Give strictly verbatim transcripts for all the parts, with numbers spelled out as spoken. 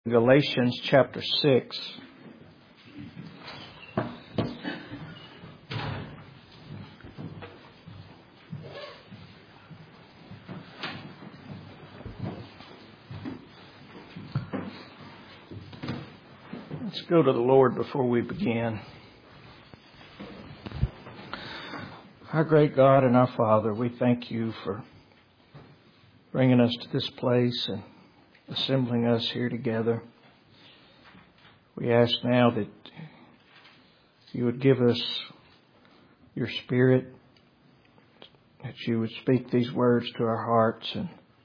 Galatians chapter six. Let's go to the Lord before we begin. Our great God and our Father, we thank you for bringing us to this place and assembling us here together. We ask now that you would give us your Spirit, that you would speak these words to our hearts and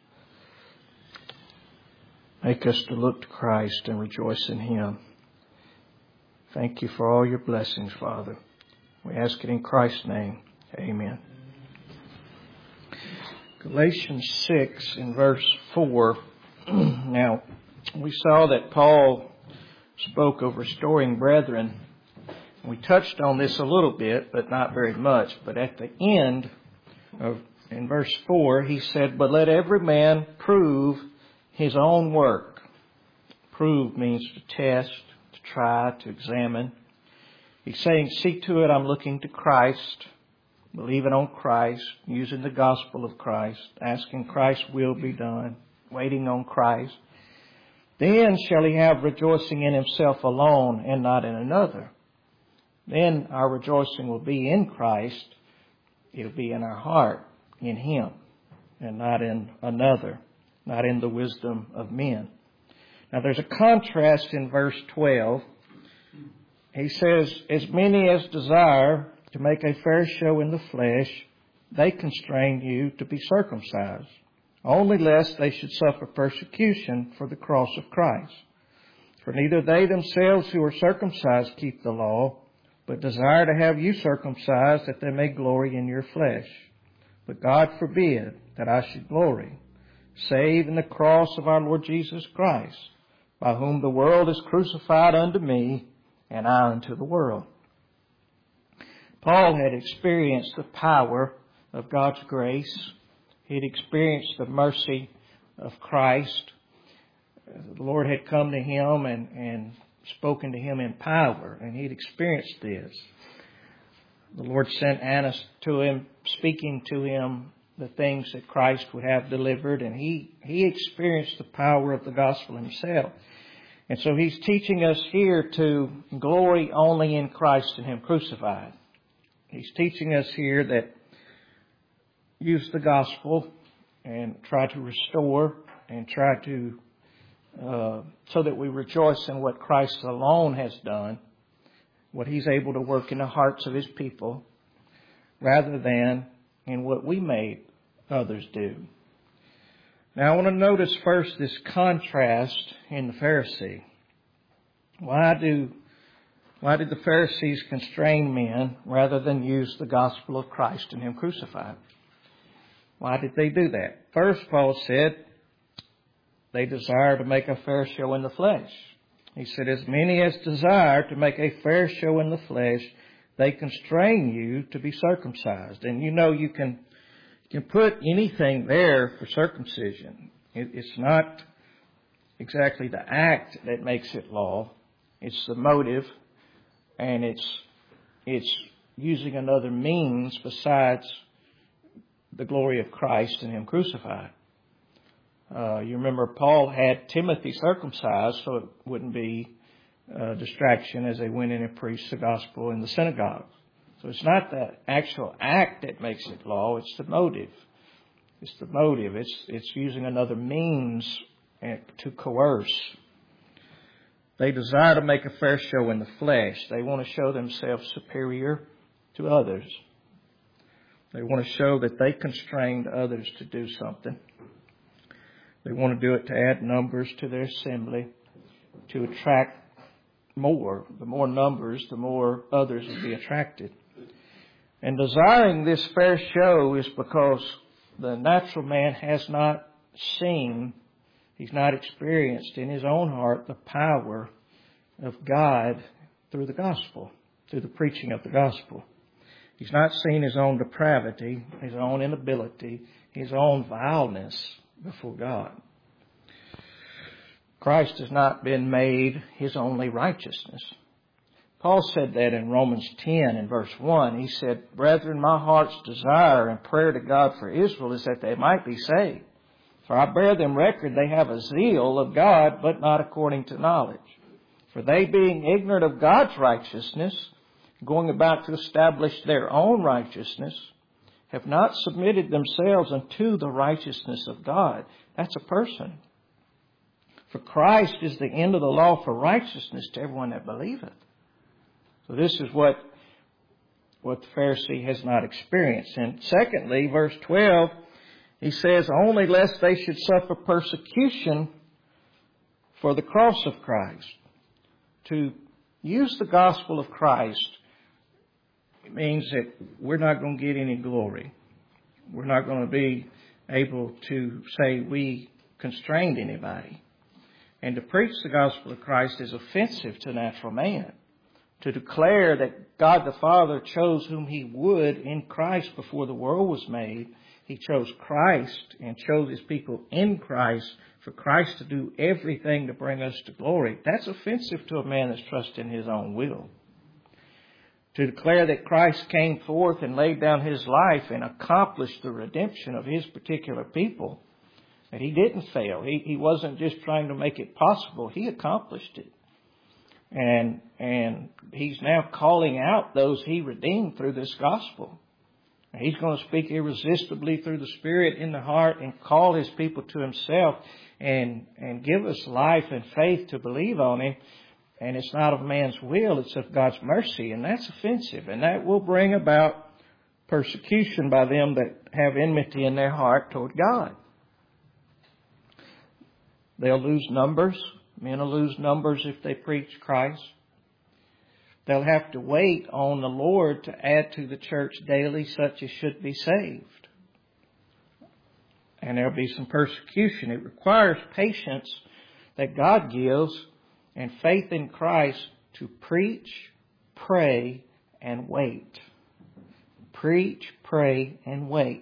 make us to look to Christ and rejoice in Him. Thank you for all your blessings, Father. We ask it in Christ's name. Amen. Galatians six in verse four. Now, we saw that Paul spoke of restoring brethren. We touched on this a little bit, but not very much. But at the end of, in verse four, he said, "But let every man prove his own work." Prove means to test, to try, to examine. He's saying, see to it, I'm looking to Christ, believing on Christ, using the gospel of Christ, asking Christ's will be done, waiting on Christ. Then shall he have rejoicing in himself alone and not in another. Then our rejoicing will be in Christ. It'll be in our heart, in Him, and not in another, not in the wisdom of men. Now there's a contrast in verse twelve. He says, as many as desire to make a fair show in the flesh, they constrain you to be circumcised, only lest they should suffer persecution for the cross of Christ. For neither they themselves who are circumcised keep the law, but desire to have you circumcised, that they may glory in your flesh. But God forbid that I should glory, save in the cross of our Lord Jesus Christ, by whom the world is crucified unto me, and I unto the world. Paul had experienced the power of God's grace. He'd experienced the mercy of Christ. The Lord had come to him and, and spoken to him in power, and he'd experienced this. The Lord sent Annas to him, speaking to him the things that Christ would have delivered, and he, he experienced the power of the gospel himself. And so he's teaching us here to glory only in Christ and Him crucified. He's teaching us here that use the gospel and try to restore and try to, uh, so that we rejoice in what Christ alone has done, what He's able to work in the hearts of His people, rather than in what we made others do. Now I want to notice first this contrast in the Pharisee. Why do Why did the Pharisees constrain men rather than use the gospel of Christ and Him crucified? Why did they do that? First, Paul said, they desire to make a fair show in the flesh. He said, as many as desire to make a fair show in the flesh, they constrain you to be circumcised. And you know you can, you can put anything there for circumcision. It, it's not exactly the act that makes it law. It's the motive. And it's it's using another means besides the glory of Christ and Him crucified. Uh, you remember Paul had Timothy circumcised so it wouldn't be a distraction as they went in and preached the gospel in the synagogue. So it's not the actual act that makes it law, it's the motive. It's the motive. It's, it's using another means to coerce. They desire to make a fair show in the flesh. They want to show themselves superior to others. They want to show that they constrained others to do something. They want to do it to add numbers to their assembly, to attract more. The more numbers, the more others will be attracted. And desiring this fair show is because the natural man has not seen, he's not experienced in his own heart the power of God through the gospel, through the preaching of the gospel. He's not seen his own depravity, his own inability, his own vileness before God. Christ has not been made his only righteousness. Paul said that in Romans ten and verse one. He said, "Brethren, my heart's desire and prayer to God for Israel is that they might be saved. For I bear them record they have a zeal of God, but not according to knowledge. For they, being ignorant of God's righteousness, going about to establish their own righteousness, have not submitted themselves unto the righteousness of God." That's a person. "For Christ is the end of the law for righteousness to everyone that believeth." So this is what, what the Pharisee has not experienced. And secondly, verse twelve, he says, "Only lest they should suffer persecution for the cross of Christ." To use the gospel of Christ means that we're not going to get any glory. We're not going to be able to say we constrained anybody. And to preach the gospel of Christ is offensive to natural man. To declare that God the Father chose whom He would in Christ before the world was made. He chose Christ and chose His people in Christ for Christ to do everything to bring us to glory. That's offensive to a man that's trusting his own will. To declare that Christ came forth and laid down His life and accomplished the redemption of His particular people. That He didn't fail. He, he wasn't just trying to make it possible. He accomplished it. And, and He's now calling out those He redeemed through this gospel. He's going to speak irresistibly through the Spirit in the heart and call His people to Himself and, and give us life and faith to believe on Him. And it's not of man's will, it's of God's mercy. And that's offensive. And that will bring about persecution by them that have enmity in their heart toward God. They'll lose numbers. Men will lose numbers if they preach Christ. They'll have to wait on the Lord to add to the church daily such as should be saved. And there'll be some persecution. It requires patience that God gives and faith in Christ to preach, pray, and wait. Preach, pray, and wait.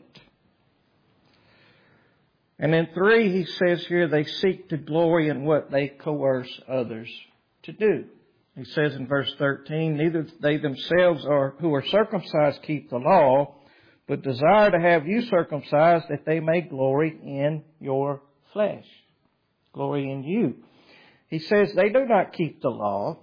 And then three, he says here, they seek to glory in what they coerce others to do. He says in verse thirteen, "Neither they themselves are who are circumcised keep the law, but desire to have you circumcised that they may glory in your flesh." Glory in you. He says they do not keep the law.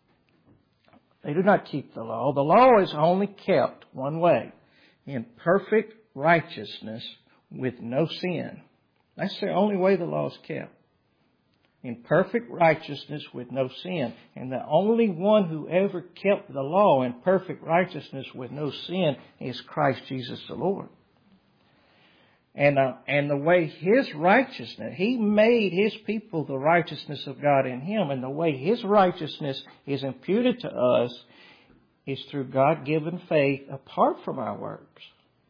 They do not keep the law. The law is only kept one way, in perfect righteousness with no sin. That's the only way the law is kept. In perfect righteousness with no sin. And the only one who ever kept the law in perfect righteousness with no sin is Christ Jesus the Lord. And, uh, and the way His righteousness, He made His people the righteousness of God in Him. And the way His righteousness is imputed to us is through God-given faith apart from our works.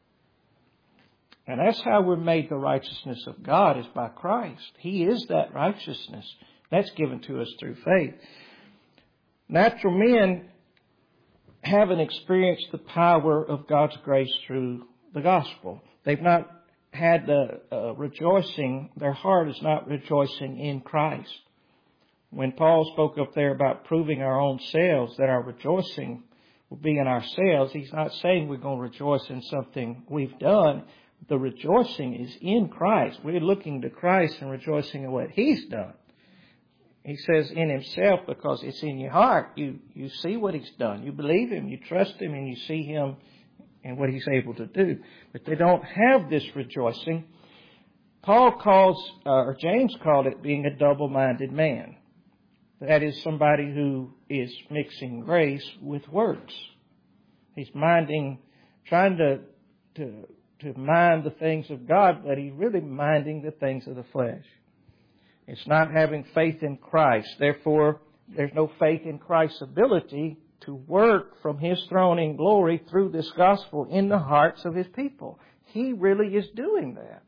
And that's how we're made the righteousness of God, is by Christ. He is that righteousness. That's given to us through faith. Natural men haven't experienced the power of God's grace through the gospel. They've not had the uh, rejoicing, their heart is not rejoicing in Christ. When Paul spoke up there about proving our own selves, that our rejoicing will be in ourselves, he's not saying we're going to rejoice in something we've done. The rejoicing is in Christ. We're looking to Christ and rejoicing in what He's done. He says in Himself because it's in your heart. You, you see what He's done. You believe Him, you trust Him, and you see Him and what He's able to do. But they don't have this rejoicing. Paul calls, uh, or James called it being a double-minded man. That is somebody who is mixing grace with works. He's minding, trying to, to, to mind the things of God, but he's really minding the things of the flesh. It's not having faith in Christ. Therefore, there's no faith in Christ's ability to work from His throne in glory through this gospel in the hearts of His people. He really is doing that.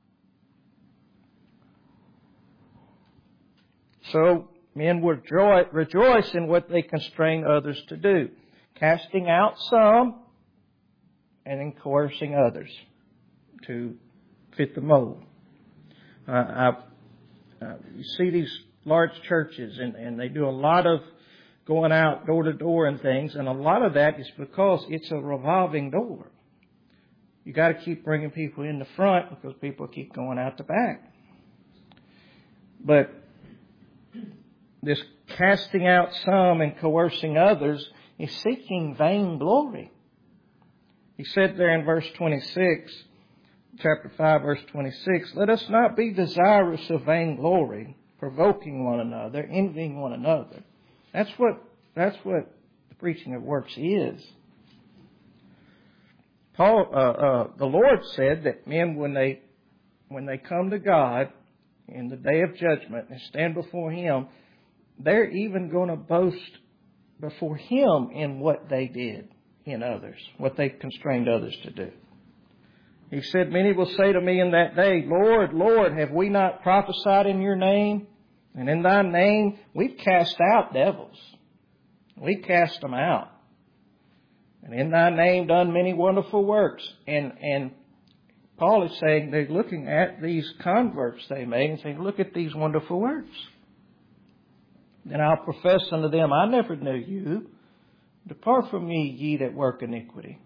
So, men would rejoice in what they constrain others to do, casting out some and then coercing others to fit the mold. Uh, I've, uh, you see these large churches, and, and they do a lot of going out door to door and things, and a lot of that is because it's a revolving door. You got to keep bringing people in the front because people keep going out the back. But this casting out some and coercing others is seeking vain glory. He said there in verse twenty-six, chapter five, verse twenty-six, "Let us not be desirous of vain glory, provoking one another, envying one another." That's what, that's what the preaching of works is. Paul, uh, uh, the Lord said that men, when they, when they come to God in the day of judgment and stand before Him, they're even going to boast before Him in what they did in others, what they constrained others to do. He said, "Many will say to me in that day, Lord, Lord, have we not prophesied in your name? And in thy name we've cast out devils. We cast them out. And in thy name done many wonderful works." And, and Paul is saying they're looking at these converts they made and saying, "Look at these wonderful works. Then I'll profess unto them, I never knew you. Depart from me, ye that work iniquity."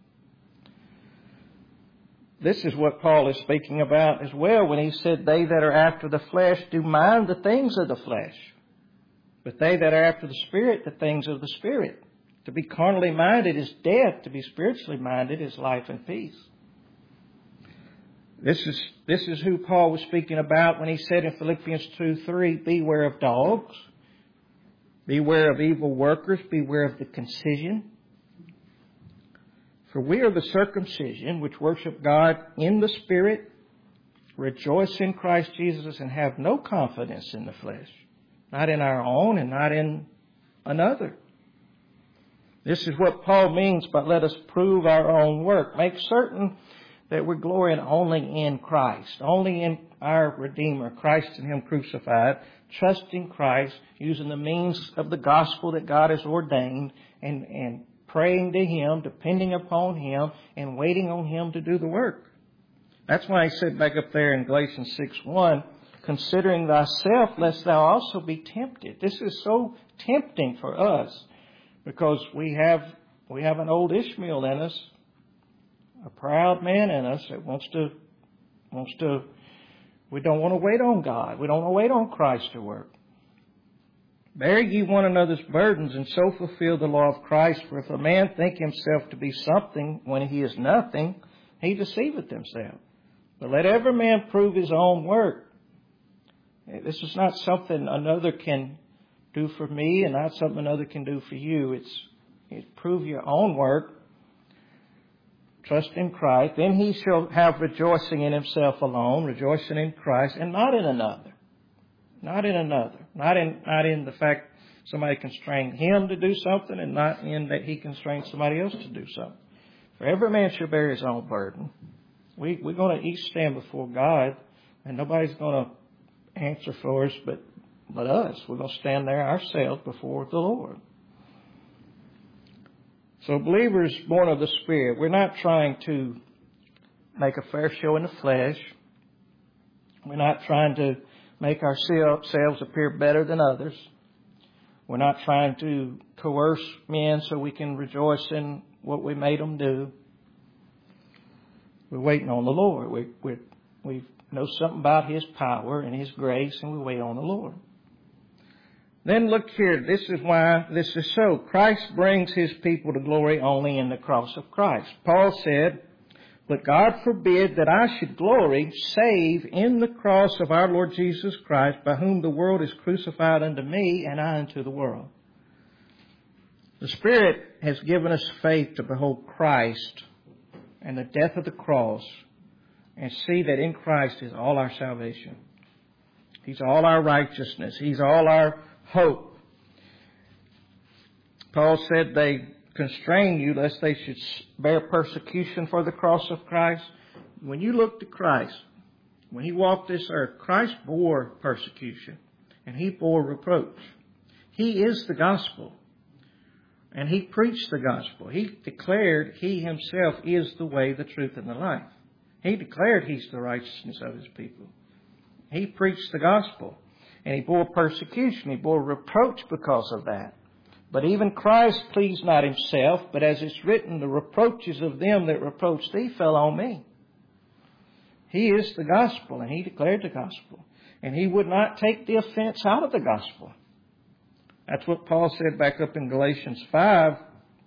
This is what Paul is speaking about as well when he said, "They that are after the flesh do mind the things of the flesh. But they that are after the Spirit, the things of the Spirit. To be carnally minded is death. To be spiritually minded is life and peace." This is, this is who Paul was speaking about when he said in Philippians two three, "Beware of dogs. Beware of evil workers. Beware of the concision. For we are the circumcision which worship God in the Spirit, rejoice in Christ Jesus, and have no confidence in the flesh." Not in our own and not in another. This is what Paul means by "let us prove our own work." Make certain that we're glorying only in Christ, only in our Redeemer, Christ and Him crucified, trusting Christ, using the means of the gospel that God has ordained, and, and praying to Him, depending upon Him, and waiting on Him to do the work. That's why he said back up there in Galatians six one, "Considering thyself, lest thou also be tempted." This is so tempting for us because we have we have an old Ishmael in us, a proud man in us that wants to wants to. We don't want to wait on God. We don't want to wait on Christ to work. "Bear ye one another's burdens, and so fulfill the law of Christ. For if a man think himself to be something when he is nothing, he deceiveth himself. But let every man prove his own work." This is not something another can do for me and not something another can do for you. It's, it's prove your own work. Trust in Christ. "Then he shall have rejoicing in himself alone," rejoicing in Christ, "and not in another." Not in another. Not in, not in the fact somebody constrained him to do something, and not in that he constrained somebody else to do something. "For every man shall bear his own burden." We, we're going to each stand before God, and nobody's going to answer for us but, but us. We're going to stand there ourselves before the Lord. So believers born of the Spirit, we're not trying to make a fair show in the flesh. We're not trying to make ourselves appear better than others. We're not trying to coerce men so we can rejoice in what we made them do. We're waiting on the Lord. We, we, we know something about His power and His grace, and we wait on the Lord. Then look here. This is why this is so. Christ brings His people to glory only in the cross of Christ. Paul said, "But God forbid that I should glory save in the cross of our Lord Jesus Christ, by whom the world is crucified unto me, and I unto the world." The Spirit has given us faith to behold Christ and the death of the cross and see that in Christ is all our salvation. He's all our righteousness. He's all our hope. Paul said they constrain you lest they should bear persecution for the cross of Christ. When you look to Christ, when He walked this earth, Christ bore persecution and He bore reproach. He is the gospel, and He preached the gospel. He declared He Himself is the way, the truth, and the life. He declared He's the righteousness of His people. He preached the gospel. And he bore persecution. He bore reproach because of that. But even Christ pleased not himself, but as it's written, the reproaches of them that reproached thee fell on me. He is the gospel, and he declared the gospel. And he would not take the offense out of the gospel. That's what Paul said back up in Galatians five.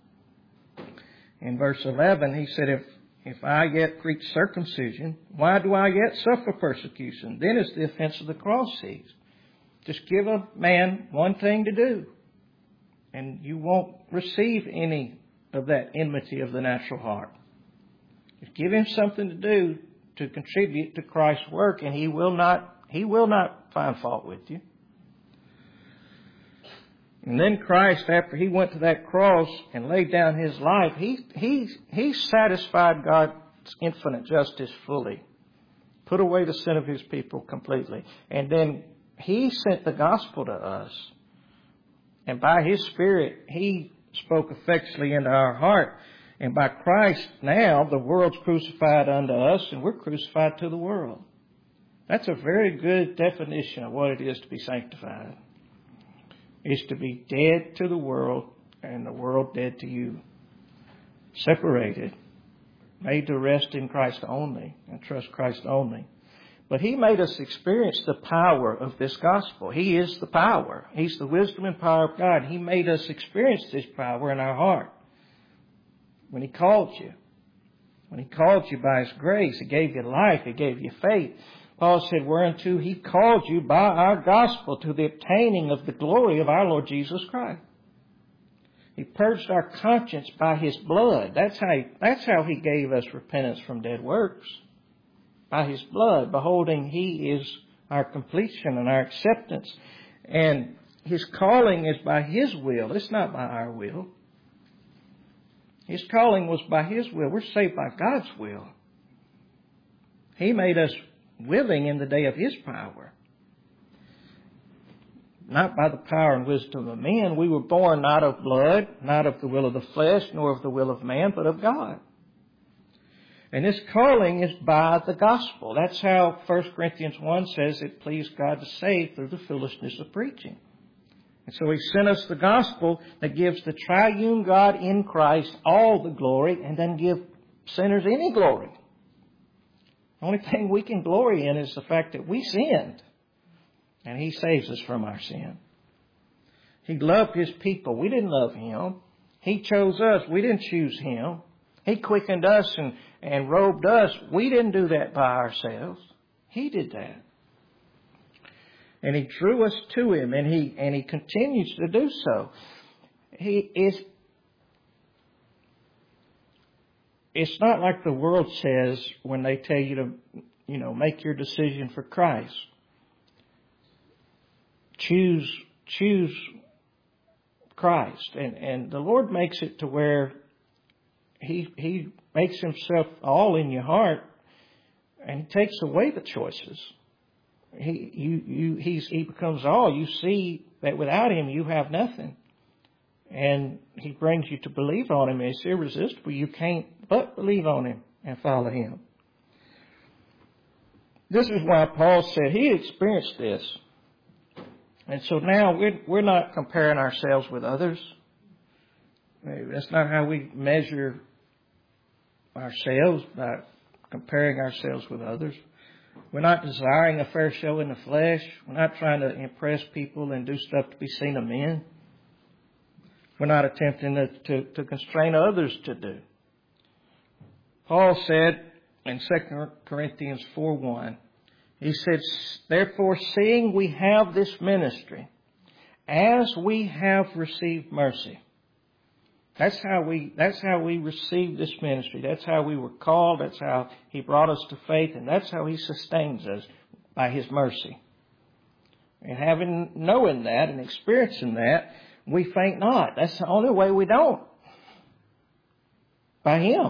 In verse eleven, he said, if, if I yet preach circumcision, why do I yet suffer persecution? Then is the offense of the cross seized. Just give a man one thing to do, and you won't receive any of that enmity of the natural heart. Just give him something to do to contribute to Christ's work, and he will not, he will not find fault with you. And then Christ, after he went to that cross and laid down his life, he, he, he satisfied God's infinite justice fully. Put away the sin of his people completely. And then he sent the gospel to us. And by his Spirit, he spoke effectually into our heart. And by Christ now, the world's crucified unto us, and we're crucified to the world. That's a very good definition of what it is to be sanctified. Is to be dead to the world and the world dead to you. Separated. Made to rest in Christ only and trust Christ only. But he made us experience the power of this gospel. He is the power. He's the wisdom and power of God. He made us experience this power in our heart. When he called you. When he called you by his grace, he gave you life, he gave you faith. Paul said, whereunto he called you by our gospel to the obtaining of the glory of our Lord Jesus Christ. He purged our conscience by his blood. That's how he, that's how he gave us repentance from dead works. By his blood, beholding he is our completion and our acceptance. And his calling is by his will. It's not by our will. His calling was by his will. We're saved by God's will. He made us willing in the day of his power. Not by the power and wisdom of men. We were born not of blood, not of the will of the flesh, nor of the will of man, but of God. And this calling is by the gospel. That's how First Corinthians one says it pleased God to save through the foolishness of preaching. And so he sent us the gospel that gives the triune God in Christ all the glory and doesn't give sinners any glory. The only thing we can glory in is the fact that we sinned. And he saves us from our sin. He loved his people. We didn't love him. He chose us. We didn't choose him. He quickened us and, and robed us. We didn't do that by ourselves. He did that. And he drew us to him, and he and he continues to do so. He is. It's not like the world says when they tell you to, you know, make your decision for Christ. Choose, choose Christ, and and the Lord makes it to where He He makes Himself all in your heart, and He takes away the choices. He you you He's He becomes all. You see that without Him you have nothing, and He brings you to believe on Him. It's irresistible. You can't but believe on Him and follow Him. This is why Paul said he experienced this. And so now we're, we're not comparing ourselves with others. That's not how we measure ourselves, by comparing ourselves with others. We're not desiring a fair show in the flesh. We're not trying to impress people and do stuff to be seen of men. We're not attempting to, to, to constrain others to do. Paul said in Second Corinthians four one, he said, therefore, seeing we have this ministry, as we have received mercy. That's how we, that's how we received this ministry. That's how we were called. That's how He brought us to faith. And that's how He sustains us, by His mercy. And having, knowing that and experiencing that, we faint not. That's the only way we don't. By Him.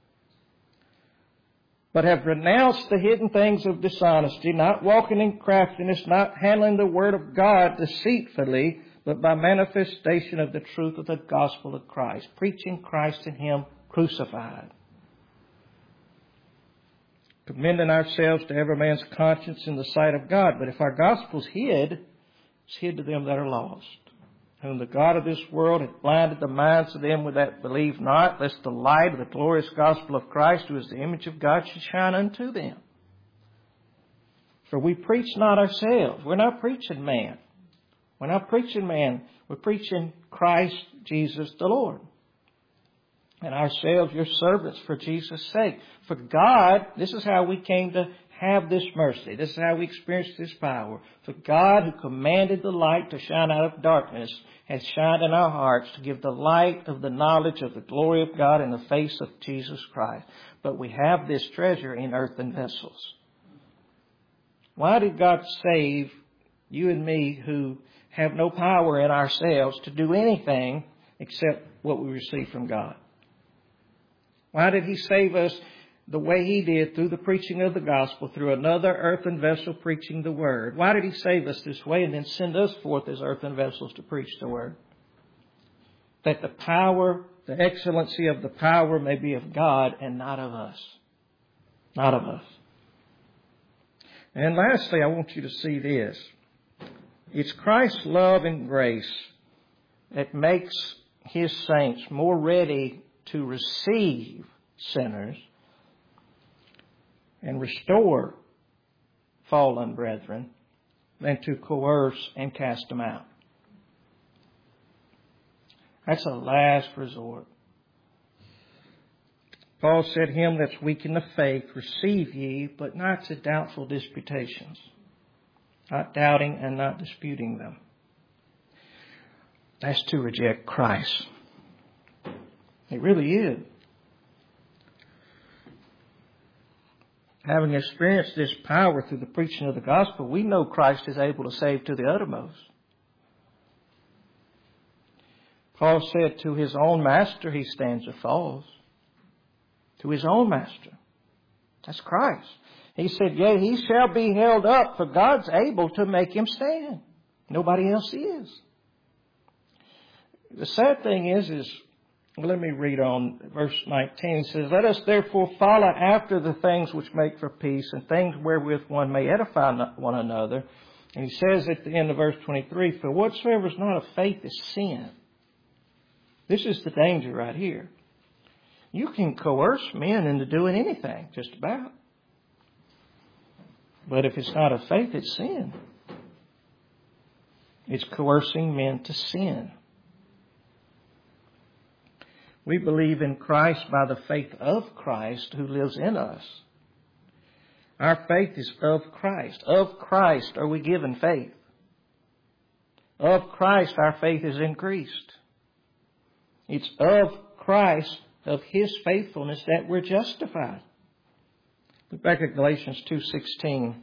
But have renounced the hidden things of dishonesty, not walking in craftiness, not handling the word of God deceitfully, but by manifestation of the truth of the gospel of Christ, preaching Christ and Him crucified. commending ourselves to every man's conscience in the sight of God. But if our gospel's hid, it's hid to them that are lost, whom the God of this world hath blinded the minds of them that believe not, lest the light of the glorious gospel of Christ, who is the image of God, should shine unto them. For we preach not ourselves. We're not preaching man. We're not preaching man. We're preaching Christ Jesus the Lord. And ourselves your servants for Jesus' sake. For God, this is how we came to have this mercy. This is how we experienced this power. For God, who commanded the light to shine out of darkness, has shined in our hearts to give the light of the knowledge of the glory of God in the face of Jesus Christ. But we have this treasure in earthen vessels. Why did God save you and me, who have no power in ourselves to do anything except what we receive from God? Why did He save us the way He did, through the preaching of the gospel, through another earthen vessel preaching the word? Why did He save us this way and then send us forth as earthen vessels to preach the word? That the power, the excellency of the power may be of God and not of us. Not of us. And lastly, I want you to see this. It's Christ's love and grace that makes His saints more ready to receive sinners and restore fallen brethren than to coerce and cast them out. That's a last resort. Paul said, him that's weak in the faith, receive ye, but not to doubtful disputations. Not doubting and not disputing them. That's to reject Christ. It really is. Having experienced this power through the preaching of the gospel, we know Christ is able to save to the uttermost. Paul said, to his own master he stands or falls. To his own master. That's Christ. He said, yea, he shall be held up, for God's able to make him stand. Nobody else is. The sad thing is, is, well, let me read on verse nineteen. It says, let us therefore follow after the things which make for peace, and things wherewith one may edify one another. And he says at the end of verse twenty-three, for whatsoever is not of faith is sin. This is the danger right here. You can coerce men into doing anything, just about. But if it's not of faith, it's sin. It's coercing men to sin. We believe in Christ by the faith of Christ who lives in us. Our faith is of Christ. Of Christ are we given faith. Of Christ our faith is increased. It's of Christ, of His faithfulness, that we're justified. Look back at Galatians two sixteen.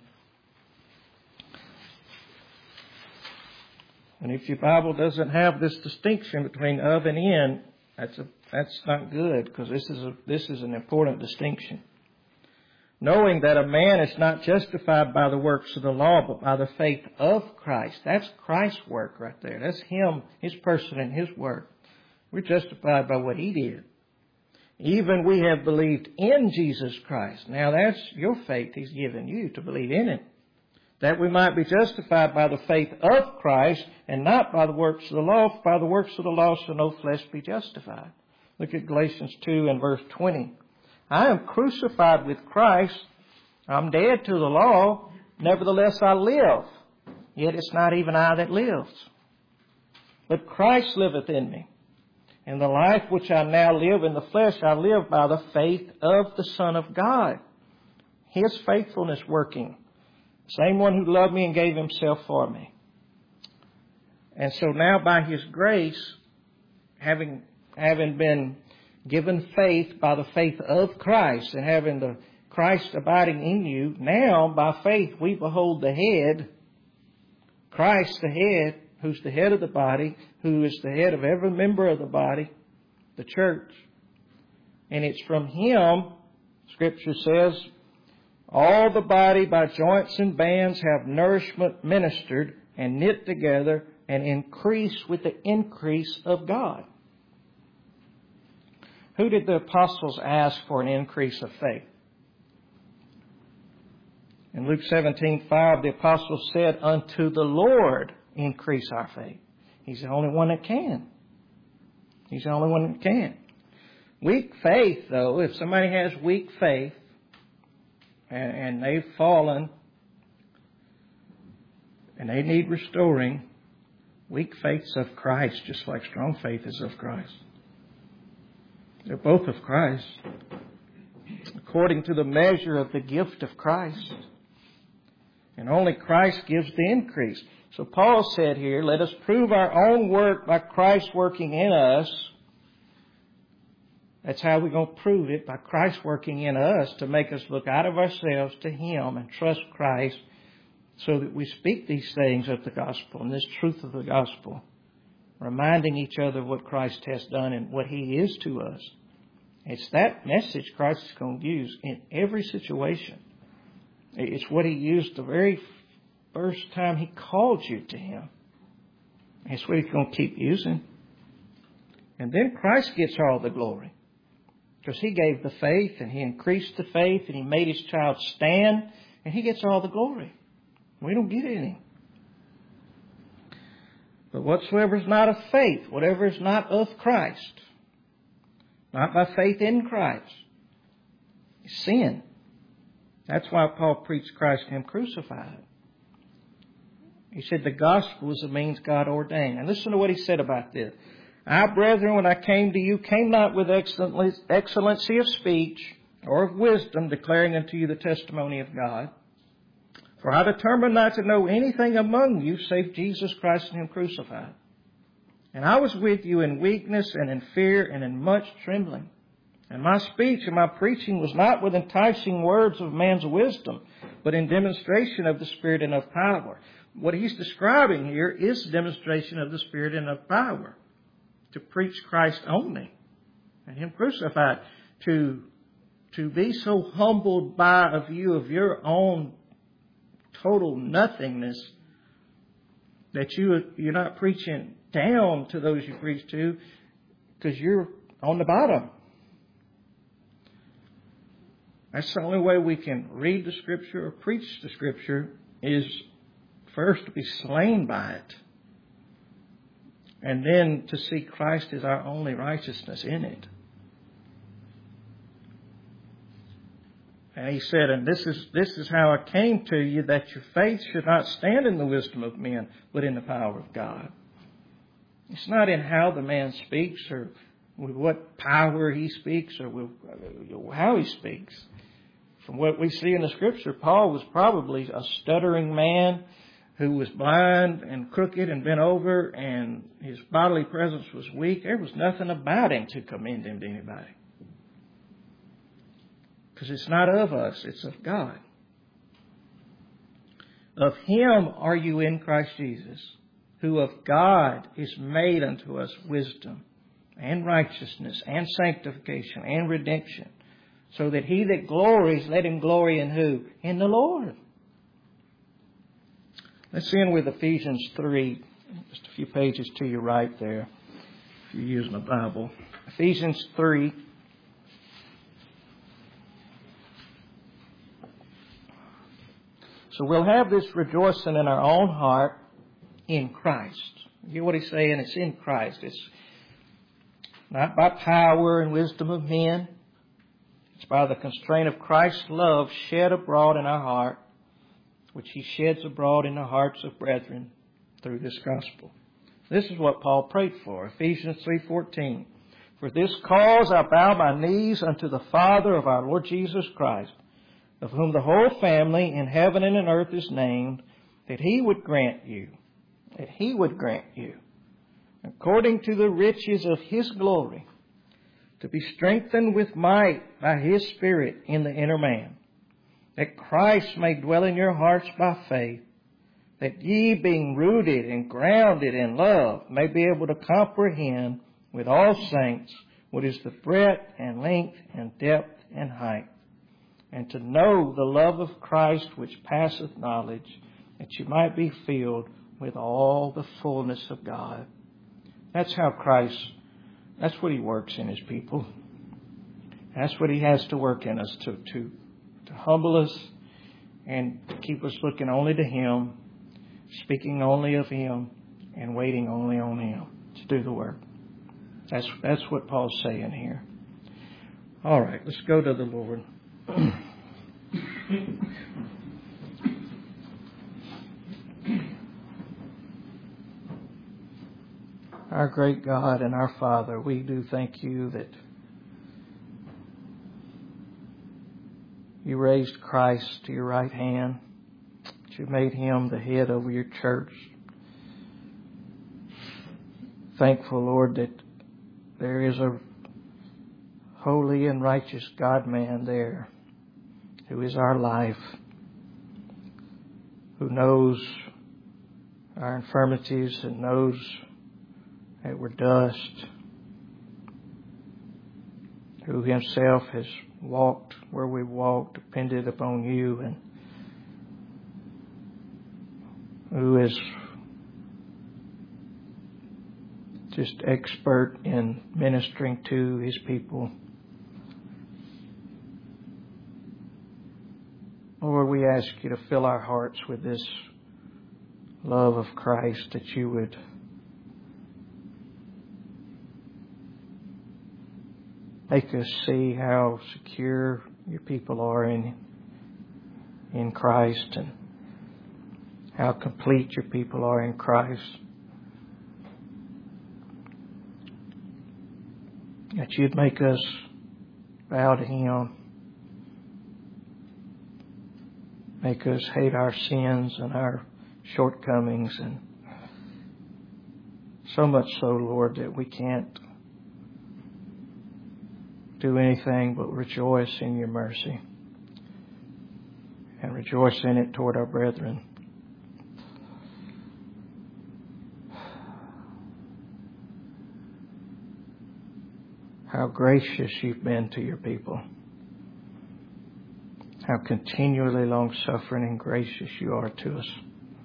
And if your Bible doesn't have this distinction between of and in, that's a, that's not good, because this is a, this is an important distinction. Knowing that a man is not justified by the works of the law, but by the faith of Christ. That's Christ's work right there. That's Him, His person and His work. We're justified by what He did. Even we have believed in Jesus Christ. Now that's your faith He's given you, to believe in Him. That we might be justified by the faith of Christ and not by the works of the law. By the works of the law shall no flesh be justified. Look at Galatians two and verse twenty. I am crucified with Christ. I'm dead to the law. Nevertheless I live. Yet it's not even I that lives, but Christ liveth in me. And the life which I now live in the flesh, I live by the faith of the Son of God. His faithfulness working. Same one who loved me and gave Himself for me. And so now by His grace, having, having been given faith by the faith of Christ and having the Christ abiding in you, now by faith we behold the head, Christ the head, who's the head of the body, who is the head of every member of the body, the church. And it's from Him, Scripture says, all the body by joints and bands have nourishment ministered and knit together and increase with the increase of God. Who did the apostles ask for an increase of faith? In Luke seventeen five, the apostle said, unto the Lord increase our faith. He's the only one that can. He's the only one that can. Weak faith, though, if somebody has weak faith and, and they've fallen and they need restoring, weak faith's of Christ, just like strong faith is of Christ. They're both of Christ, according to the measure of the gift of Christ. And only Christ gives the increase. So Paul said here, let us prove our own work by Christ working in us. That's how we're going to prove it, by Christ working in us to make us look out of ourselves to Him and trust Christ, so that we speak these things of the gospel and this truth of the gospel, reminding each other of what Christ has done and what He is to us. It's that message Christ is going to use in every situation. It's what He used the very first time He called you to Him. It's what He's going to keep using. And then Christ gets all the glory, because He gave the faith and He increased the faith and He made His child stand, and He gets all the glory. We don't get any. But whatsoever is not of faith, whatever is not of Christ, not by faith in Christ, is sin. That's why Paul preached Christ and Him crucified. He said the gospel is the means God ordained. And listen to what he said about this. I, brethren, when I came to you, came not with excellency of speech or of wisdom, declaring unto you the testimony of God. For I determined not to know anything among you save Jesus Christ and Him crucified. And I was with you in weakness and in fear and in much trembling. And my speech and my preaching was not with enticing words of man's wisdom, but in demonstration of the Spirit and of power. What he's describing here is demonstration of the Spirit and of power. To preach Christ only and Him crucified. To, to be so humbled by a view of your own total nothingness that you, you're not preaching down to those you preach to, because you're on the bottom. That's the only way we can read the Scripture or preach the Scripture, is first to be slain by it, and then to see Christ as our only righteousness in it. And he said, and this is this is how I came to you, that your faith should not stand in the wisdom of men, but in the power of God. It's not in how the man speaks or with what power he speaks or with how he speaks. From what we see in the Scripture, Paul was probably a stuttering man who was blind and crooked and bent over, and his bodily presence was weak. There was nothing about him to commend him to anybody. Because it's not of us, it's of God. Of Him are you in Christ Jesus, who of God is made unto us wisdom and righteousness and sanctification and redemption, so that he that glories, let him glory in who? In the Lord. Let's end with Ephesians three, just a few pages to your right there, if you're using a Bible. Ephesians three. So we'll have this rejoicing in our own heart in Christ. You hear what he's saying? It's in Christ. It's not by power and wisdom of men. It's by the constraint of Christ's love shed abroad in our heart, which He sheds abroad in the hearts of brethren through this gospel. This is what Paul prayed for. Ephesians three fourteen. For this cause I bow my knees unto the Father of our Lord Jesus Christ, of whom the whole family in heaven and in earth is named, that He would grant you, that He would grant you, according to the riches of His glory, to be strengthened with might by His Spirit in the inner man, that Christ may dwell in your hearts by faith, that ye, being rooted and grounded in love, may be able to comprehend with all saints what is the breadth and length and depth and height, and to know the love of Christ which passeth knowledge, that you might be filled with all the fullness of God. That's how Christ, that's what He works in His people. That's what He has to work in us, to, to, to humble us and keep us looking only to Him, speaking only of Him, and waiting only on Him to do the work. That's that's what Paul's saying here. All right, let's go to the Lord. Our great God and our Father, we do thank You that You raised Christ to Your right hand, that You made Him the head over Your church. Thankful, Lord, that there is a holy and righteous God-man there who is our life, who knows our infirmities and knows that we're dust, who Himself has walked where we walked, depended upon You, and who is just expert in ministering to His people. Lord, we ask You to fill our hearts with this love of Christ, that You would make us see how secure Your people are in, in Christ, and how complete Your people are in Christ. That You'd make us bow to Him. Make us hate our sins and our shortcomings, and so much so, Lord, that we can't do anything but rejoice in Your mercy and rejoice in it toward our brethren. How gracious You've been to Your people. How continually long-suffering and gracious You are to us.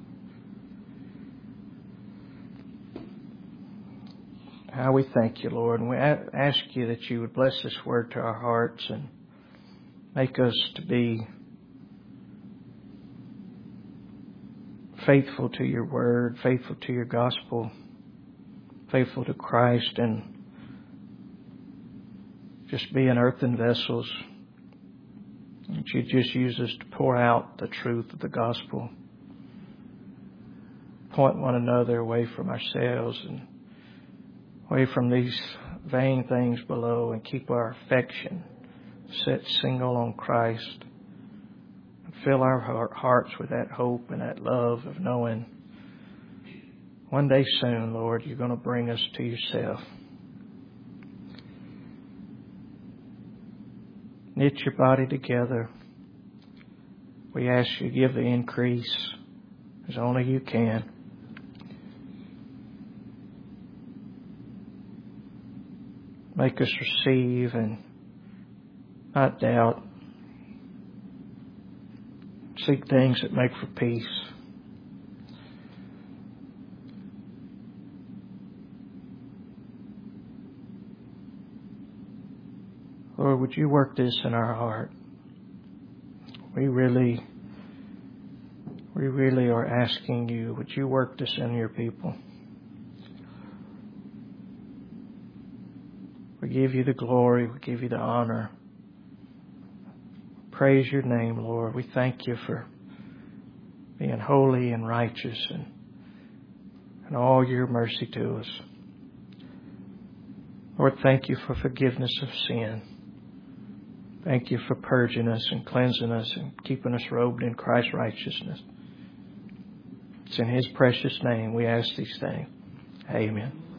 How we thank You, Lord. And we ask You that You would bless this word to our hearts and make us to be faithful to Your word, faithful to Your gospel, faithful to Christ, and just being earthen vessels. That You just use us to pour out the truth of the gospel. Point one another away from ourselves and away from these vain things below, and keep our affection set single on Christ. And fill our hearts with that hope and that love of knowing one day soon, Lord, You're going to bring us to Yourself. Knit Your body together. We ask You to give the increase as only You can. Make us receive and not doubt. Seek things that make for peace. Lord, would You work this in our heart? We really, we really are asking You, would You work this in Your people? We give You the glory. We give You the honor. Praise Your name, Lord. We thank You for being holy and righteous and, and all Your mercy to us. Lord, thank You for forgiveness of sin. Thank You for purging us and cleansing us and keeping us robed in Christ's righteousness. It's in His precious name we ask these things. Amen.